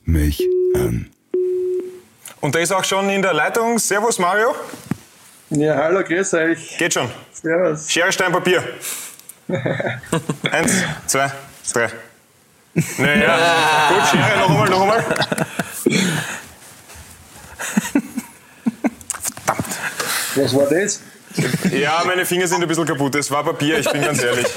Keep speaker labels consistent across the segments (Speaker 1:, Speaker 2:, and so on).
Speaker 1: mich an.
Speaker 2: Und der ist auch schon in der Leitung. Servus, Mario.
Speaker 3: Ja, hallo, grüß euch.
Speaker 2: Geht schon.
Speaker 3: Servus.
Speaker 2: Schere, Stein, Papier. 1, 2, 3. Naja, gut, Schere, noch einmal. Verdammt.
Speaker 3: Was war das?
Speaker 2: Ja, meine Finger sind ein bisschen kaputt. Es war Papier, ich bin ganz ehrlich.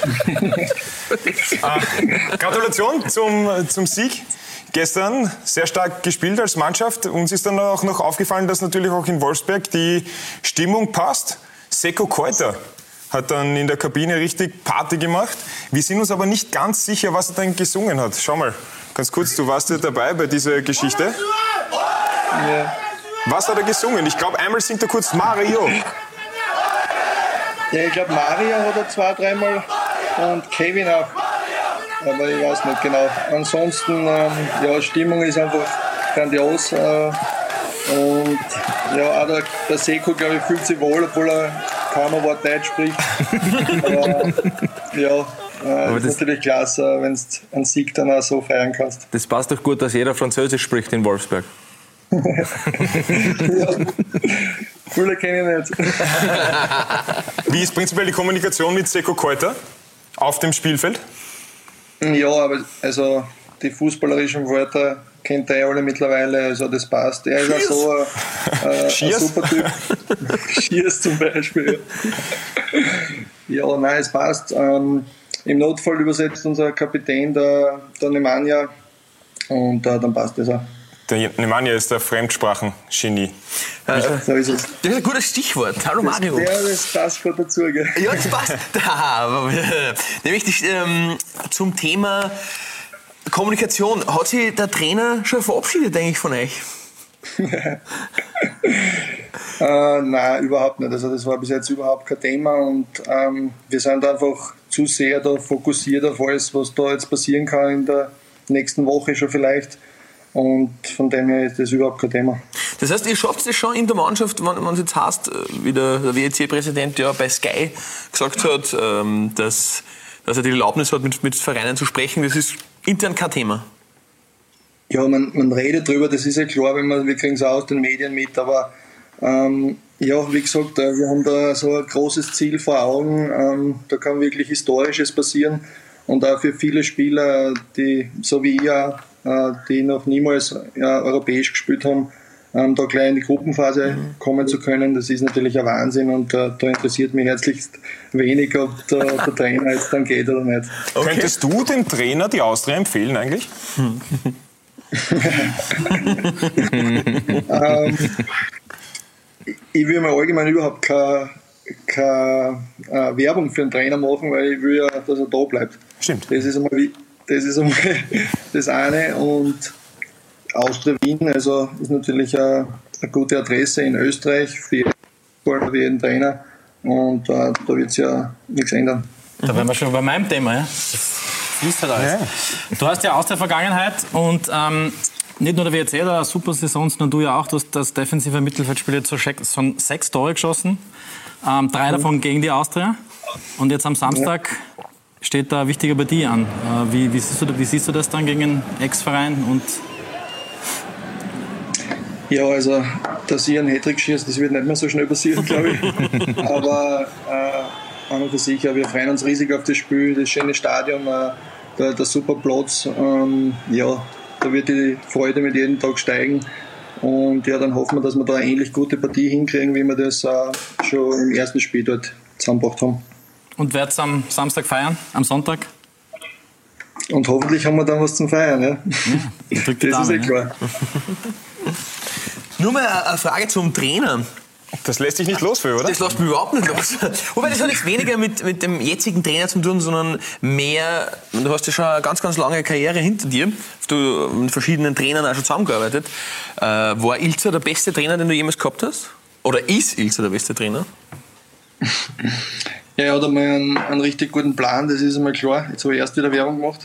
Speaker 2: Gratulation zum Sieg. Gestern sehr stark gespielt als Mannschaft. Uns ist dann auch noch aufgefallen, dass natürlich auch in Wolfsberg die Stimmung passt. Seko Keuter hat dann in der Kabine richtig Party gemacht. Wir sind uns aber nicht ganz sicher, was er dann gesungen hat. Schau mal, ganz kurz, du warst ja dabei bei dieser Geschichte.
Speaker 3: Ja.
Speaker 2: Was hat er gesungen? Ich glaube, einmal singt er kurz Mario.
Speaker 3: Ja, ich glaube, Mario hat er 2-, 3-mal und Kevin auch. Aber ich weiß nicht genau. Ansonsten, ja, Stimmung ist einfach grandios. Und ja, auch der Seko, glaube ich, fühlt sich wohl, obwohl er kaum ein Wort Deutsch spricht. Aber ja, ist natürlich klasse, wenn du einen Sieg dann auch so feiern kannst.
Speaker 4: Das passt doch gut, dass jeder Französisch spricht in Wolfsberg.
Speaker 3: Ja, viele kenne ich nicht.
Speaker 2: Wie ist prinzipiell die Kommunikation mit Seko Keuter auf dem Spielfeld?
Speaker 3: Ja, aber also die fußballerischen Wörter kennt ihr alle mittlerweile, also das passt. Er ist auch so ein super Typ. Schiers zum Beispiel. Ja, nein, es passt. Im Notfall übersetzt unser Kapitän, der Nemanja, und dann passt das auch.
Speaker 2: Der Nemanja ist der Fremdsprachen-Genie.
Speaker 3: So ist es.
Speaker 4: Das ist ein gutes Stichwort. Hallo Mario.
Speaker 3: Das passt gerade dazu, gell?
Speaker 4: Ja, das passt. Nämlich zum Thema Kommunikation. Hat sich der Trainer schon verabschiedet eigentlich von euch?
Speaker 3: Nein, überhaupt nicht. Also das war bis jetzt überhaupt kein Thema und wir sind einfach zu sehr da fokussiert auf alles, was da jetzt passieren kann in der nächsten Woche schon vielleicht. Und von dem her ist das überhaupt kein Thema.
Speaker 4: Das heißt, ihr schafft es schon in der Mannschaft, wenn es jetzt heißt, wie der WEC-Präsident ja bei Sky gesagt hat, dass er die Erlaubnis hat, mit Vereinen zu sprechen, das ist intern kein Thema.
Speaker 3: Ja, man redet drüber, das ist ja klar, wir kriegen es auch aus den Medien mit, aber ja, wie gesagt, wir haben da so ein großes Ziel vor Augen, da kann wirklich Historisches passieren und auch für viele Spieler, die, so wie ich auch, die noch niemals europäisch gespielt haben, da gleich in die Gruppenphase kommen zu können, das ist natürlich ein Wahnsinn und da interessiert mich herzlichst wenig, ob der Trainer jetzt dann geht oder nicht.
Speaker 2: Okay. Könntest du dem Trainer die Austria empfehlen eigentlich?
Speaker 3: Ich will mir allgemein überhaupt keine Werbung für einen Trainer machen, weil ich will ja, dass er da bleibt.
Speaker 2: Stimmt.
Speaker 3: Das ist einmal das eine und Austria Wien, also ist natürlich eine gute Adresse in Österreich für jeden Trainer und da wird es ja nichts ändern.
Speaker 5: Da wären wir schon bei meinem Thema, ja? Das fließt halt alles. Ja. Du hast ja aus der Vergangenheit und nicht nur der WRC hat eine super Saison, sondern du ja auch. Du hast das defensive Mittelfeldspiel jetzt schon 6 Tore geschossen, 3 davon gegen die Austria und jetzt am Samstag steht da eine wichtige Partie an. Wie siehst du das dann gegen einen Ex-Verein? Und
Speaker 3: ja, also, dass ich einen Hattrick schieße, das wird nicht mehr so schnell passieren, glaube ich. Aber an und für sich, wir freuen uns riesig auf das Spiel, das schöne Stadion, der super Platz. Ja, da wird die Freude mit jedem Tag steigen. Und ja, dann hoffen wir, dass wir da eine ähnlich gute Partie hinkriegen, wie wir das schon im ersten Spiel dort zusammengebracht haben.
Speaker 5: Und werdet ihr am Samstag feiern, am Sonntag?
Speaker 3: Und hoffentlich haben wir dann was zum Feiern, ja. Das ist klar.
Speaker 4: Nur mal eine Frage zum Trainer.
Speaker 2: Das lässt sich nicht los für, oder?
Speaker 4: Das lässt mich überhaupt nicht los. Wobei, das hat jetzt weniger mit dem jetzigen Trainer zu tun, sondern mehr, du hast ja schon eine ganz, ganz lange Karriere hinter dir. Du hast mit verschiedenen Trainern auch schon zusammengearbeitet. War Ilzer der beste Trainer, den du jemals gehabt hast? Oder ist Ilzer der beste Trainer?
Speaker 3: Ja, er hat einmal einen richtig guten Plan, das ist einmal klar. Jetzt habe ich erst wieder Werbung gemacht.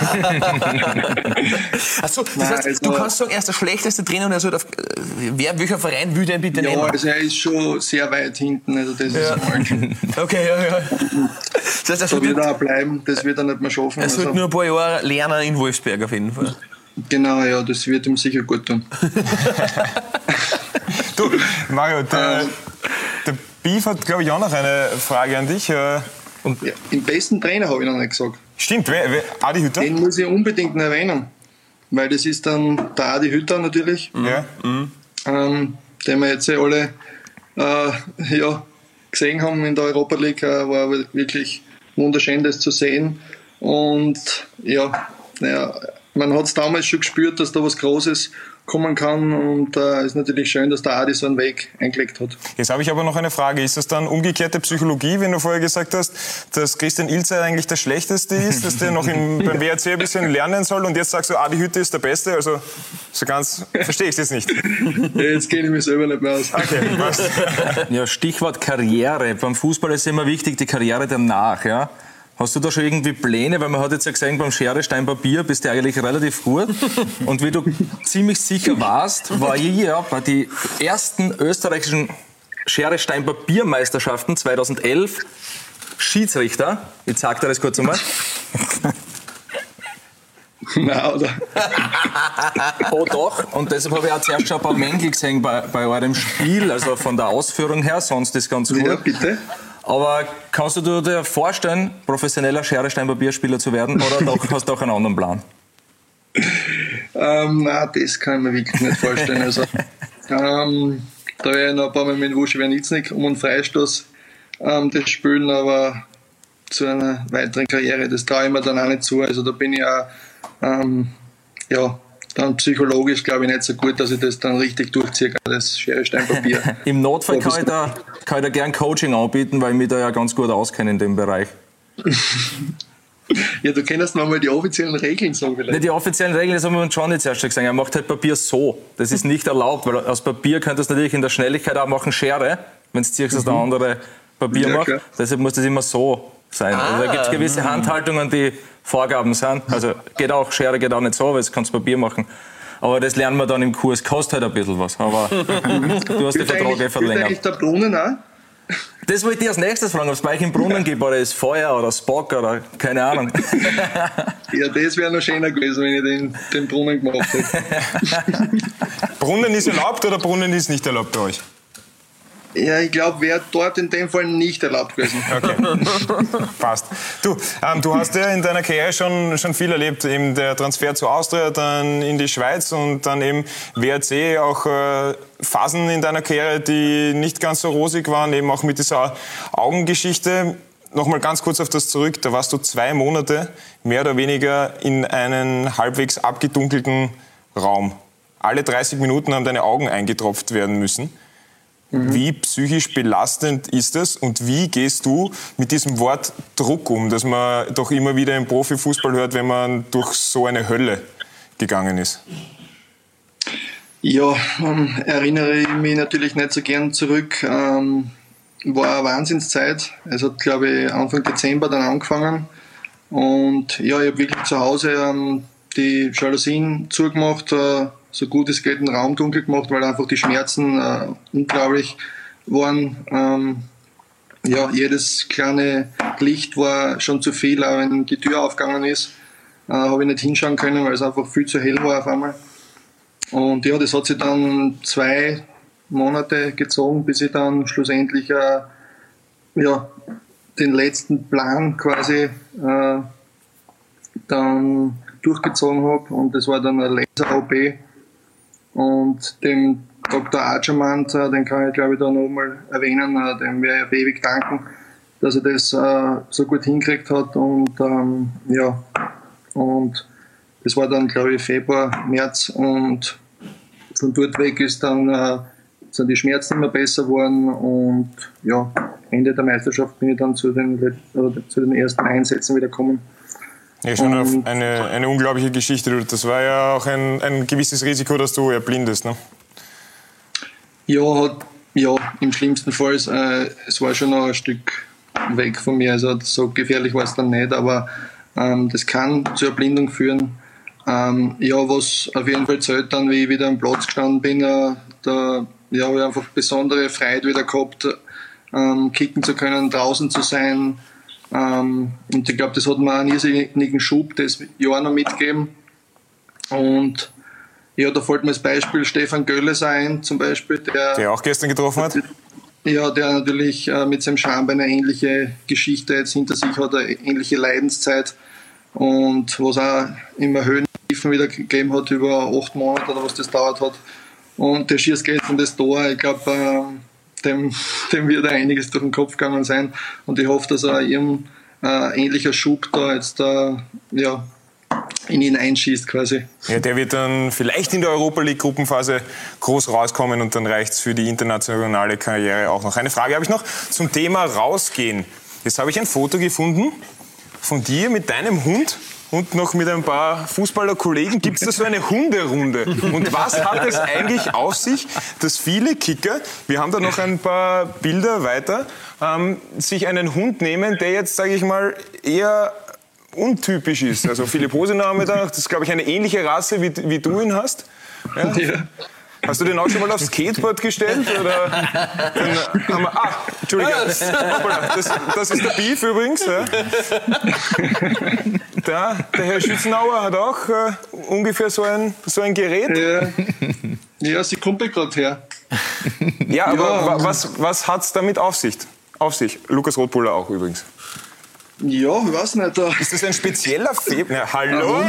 Speaker 4: Achso, das heißt, du kannst sagen, er ist der schlechteste Trainer und er soll welcher Verein will den bitte nehmen?
Speaker 3: Ja, also er ist schon sehr weit hinten, also das ist falsch.
Speaker 4: Okay, ja. Das heißt,
Speaker 3: da wird er auch bleiben, das wird er nicht mehr schaffen.
Speaker 4: Er sollte nur ein paar Jahre lernen in Wolfsberg auf jeden Fall.
Speaker 3: Genau, ja, das wird ihm sicher gut tun.
Speaker 2: Du, Mario, der Beef hat, glaube ich, auch noch eine Frage an dich.
Speaker 3: Ja, den besten Trainer habe ich noch nicht gesagt.
Speaker 2: Stimmt, wer? Adi Hütter?
Speaker 3: Den muss ich unbedingt noch erwähnen, weil das ist dann der Adi Hütter natürlich,
Speaker 2: Ja.
Speaker 3: den wir jetzt alle gesehen haben in der Europa League. War wirklich wunderschön, das zu sehen. Und man hat es damals schon gespürt, dass da was Großes kommen kann, und ist natürlich schön, dass der Adi so einen Weg eingelegt hat.
Speaker 2: Jetzt habe ich aber noch eine Frage. Ist das dann umgekehrte Psychologie, wenn du vorher gesagt hast, dass Christian Ilzer eigentlich der Schlechteste ist, dass der noch beim WRC ein bisschen lernen soll, und jetzt sagst du, Adi Hütter ist der Beste? Also so ganz verstehe ich es jetzt nicht.
Speaker 3: Ja, jetzt kenne ich mich selber nicht mehr aus.
Speaker 2: Okay, passt.
Speaker 1: Ja, Stichwort Karriere. Beim Fußball ist immer wichtig, die Karriere danach. Ja? Hast du da schon irgendwie Pläne? Weil man hat jetzt ja gesehen, beim Schere, Stein, Papier bist du eigentlich relativ gut. Und wie du ziemlich sicher warst, war ich ja bei den ersten österreichischen Schere, Stein, Papier Meisterschaften 2011 Schiedsrichter. Ich zeig dir das kurz einmal.
Speaker 3: Nein, oder?
Speaker 1: Oh doch, und deshalb habe ich auch zuerst schon ein paar Mängel gesehen bei eurem Spiel, also von der Ausführung her, sonst ist ganz gut.
Speaker 3: Ja, bitte.
Speaker 1: Aber kannst du dir vorstellen, professioneller Schere-Stein-Papier-Spieler zu werden, oder hast du auch einen anderen Plan?
Speaker 3: Nein, das kann ich mir wirklich nicht vorstellen. Also, da werde ich noch ein paar Mal mit Wuschi Wernitznik um einen Freistoß das spielen, aber zu einer weiteren Karriere, das traue ich mir dann auch nicht zu. Also da bin ich auch dann psychologisch, glaube ich, nicht so gut, dass ich das dann richtig durchziehe, das Schere, Stein, Papier.
Speaker 1: Im Notfall kann ich da gern Coaching anbieten, weil ich mich da ja ganz gut auskenne in dem Bereich.
Speaker 3: Ja, du kennst noch mal die offiziellen Regeln sagen vielleicht.
Speaker 1: Nicht die offiziellen Regeln, das haben wir uns schon jetzt erst gesagt. Er macht halt Papier so. Das ist nicht erlaubt, weil aus Papier könntest du natürlich in der Schnelligkeit auch machen Schere, wenn es ziehst, dass der andere Papier macht.
Speaker 3: Klar.
Speaker 1: Deshalb muss das immer so sein. Also da gibt es gewisse Handhaltungen, die Vorgaben sind. Also geht auch, Schere geht auch nicht so, weil du kannst Papier machen. Aber das lernen wir dann im Kurs. Kostet halt ein bisschen was. Aber du hast den Vertrag verlängert.
Speaker 3: Spielt eigentlich der Brunnen auch?
Speaker 1: Das wollte ich als nächstes fragen, ob es bei euch im Brunnen gibt, oder ist Feuer oder Spock oder keine Ahnung.
Speaker 3: Ja, das wäre noch schöner gewesen, wenn ich den Brunnen gemacht hätte.
Speaker 2: Brunnen ist erlaubt oder Brunnen ist nicht erlaubt bei euch?
Speaker 3: Ja, ich glaube, wäre dort in dem Fall nicht erlaubt gewesen.
Speaker 2: Okay, passt. Du hast ja in deiner Karriere schon viel erlebt. Eben der Transfer zu Austria, dann in die Schweiz und dann eben WRC, auch Phasen in deiner Karriere, die nicht ganz so rosig waren, eben auch mit dieser Augengeschichte. Nochmal ganz kurz auf das zurück. Da warst du 2 Monate mehr oder weniger in einen halbwegs abgedunkelten Raum. Alle 30 Minuten haben deine Augen eingetropft werden müssen. Wie psychisch belastend ist das und wie gehst du mit diesem Wort Druck um, das man doch immer wieder im Profifußball hört, wenn man durch so eine Hölle gegangen ist?
Speaker 3: Ja, erinnere ich mich natürlich nicht so gern zurück. War eine Wahnsinnszeit. Es hat, glaube ich, Anfang Dezember dann angefangen. Und ja, ich habe wirklich zu Hause die Jalousien zugemacht, so gut es geht den Raum dunkel gemacht, weil einfach die Schmerzen unglaublich waren. Jedes kleine Licht war schon zu viel, auch wenn die Tür aufgegangen ist, habe ich nicht hinschauen können, weil es einfach viel zu hell war auf einmal. Und ja, das hat sich dann 2 Monate gezogen, bis ich dann schlussendlich den letzten Plan quasi dann durchgezogen habe, und das war dann eine Laser-OP. Und dem Dr. Archermand, den kann ich glaube ich da nochmal erwähnen, dem werde ich ewig danken, dass er das so gut hingekriegt hat. Und und das war dann glaube ich Februar, März, und von dort weg sind die Schmerzen immer besser geworden, und ja, Ende der Meisterschaft bin ich dann zu den ersten Einsätzen wieder gekommen.
Speaker 2: Ja, schon eine unglaubliche Geschichte. Das war ja auch ein gewisses Risiko, dass du erblindest, ne?
Speaker 3: Ja, im schlimmsten Fall. Es war schon noch ein Stück weg von mir. Also so gefährlich war es dann nicht, aber das kann zur Erblindung führen. Was auf jeden Fall zählt dann, wie ich wieder am Platz gestanden bin, habe ich einfach besondere Freude wieder gehabt, kicken zu können, draußen zu sein. Und ich glaube, das hat mir einen irrsinnigen Schub das Jahr noch mitgegeben. Und ja, da fällt mir das Beispiel Stefan Gölles ein, zum Beispiel,
Speaker 2: der auch gestern getroffen hat.
Speaker 3: Ja, der natürlich mit seinem Schambein eine ähnliche Geschichte jetzt hinter sich hat, eine ähnliche Leidenszeit und was auch immer Höhen wieder gegeben hat über 8 Monate oder was das dauert hat. Und der schießt gestern das Tor. Ich glaube, dem wird einiges durch den Kopf gegangen sein. Und ich hoffe, dass er ihrem ähnlicher Schub da jetzt in ihn einschießt quasi.
Speaker 2: Ja, der wird dann vielleicht in der Europa League Gruppenphase groß rauskommen und dann reicht es für die internationale Karriere auch noch. Eine Frage habe ich noch zum Thema Rausgehen. Jetzt habe ich ein Foto gefunden von dir mit deinem Hund und noch mit ein paar Fußballerkollegen. Gibt es da so eine Hunderunde? Und was hat es eigentlich auf sich, dass viele Kicker, wir haben da noch ein paar Bilder weiter, sich einen Hund nehmen, der jetzt, sage ich mal, eher untypisch ist. Also Philipp Hosenau haben wir da, das ist, glaube ich, eine ähnliche Rasse, wie du ihn hast. Ja? Ja. Hast du den auch schon mal aufs Skateboard gestellt? Oder Entschuldige. Das ist der Beef übrigens. Ja. Der Herr Schützenauer hat auch ungefähr so ein Gerät.
Speaker 3: Ja, sie kommt gerade her.
Speaker 2: Ja, aber was hat es damit auf sich? Lukas Rotbuller auch übrigens.
Speaker 3: Ja, ich weiß nicht.
Speaker 2: Ist das ein spezieller Febel? Ja, hallo?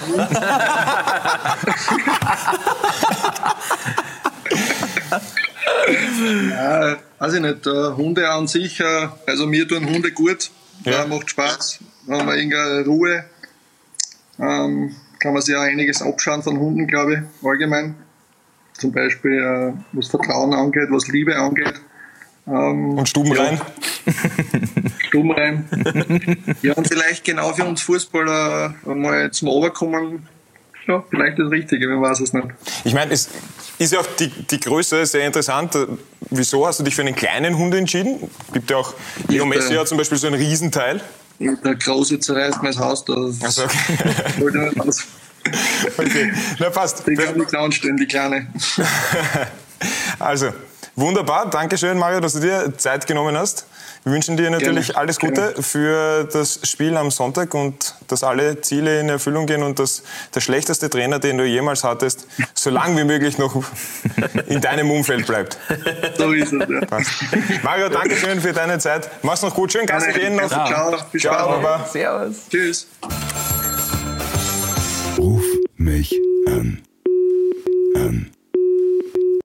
Speaker 3: Ja, weiß ich nicht. Hunde an sich, also mir tun Hunde gut. Ja. Macht Spaß. Da haben wir irgendeine Ruhe. Kann man sich auch einiges abschauen von Hunden, glaube ich, allgemein. Zum Beispiel, was Vertrauen angeht, was Liebe angeht.
Speaker 2: Und Stubenrein?
Speaker 3: Ja. Stubenrein. Ja, und vielleicht genau für uns Fußballer mal zum Oberkommen, ja, vielleicht das Richtige, man weiß es nicht.
Speaker 2: Ich meine, es ist ja auch die Größe sehr interessant. Wieso hast du dich für einen kleinen Hund entschieden? Gibt ja auch, Leo Messi hat zum Beispiel so ein Riesenteil.
Speaker 3: Der Große zerreißt mir das Haus da.
Speaker 2: Also, okay. Okay, na passt.
Speaker 3: Die kann nicht anstellen, die Kleine.
Speaker 2: Also, wunderbar. Dankeschön, Mario, dass du dir Zeit genommen hast. Wir wünschen dir natürlich alles Gute für das Spiel am Sonntag und dass alle Ziele in Erfüllung gehen und dass der schlechteste Trainer, den du jemals hattest, so lange wie möglich noch in deinem Umfeld bleibt.
Speaker 3: So ist es, ja.
Speaker 2: Passt. Mario, Dankeschön für deine Zeit. Mach's noch gut. Schön Gassi gehen noch.
Speaker 3: Ciao.
Speaker 2: Ciao, Baba.
Speaker 4: Servus.
Speaker 3: Tschüss.
Speaker 6: Ruf mich an.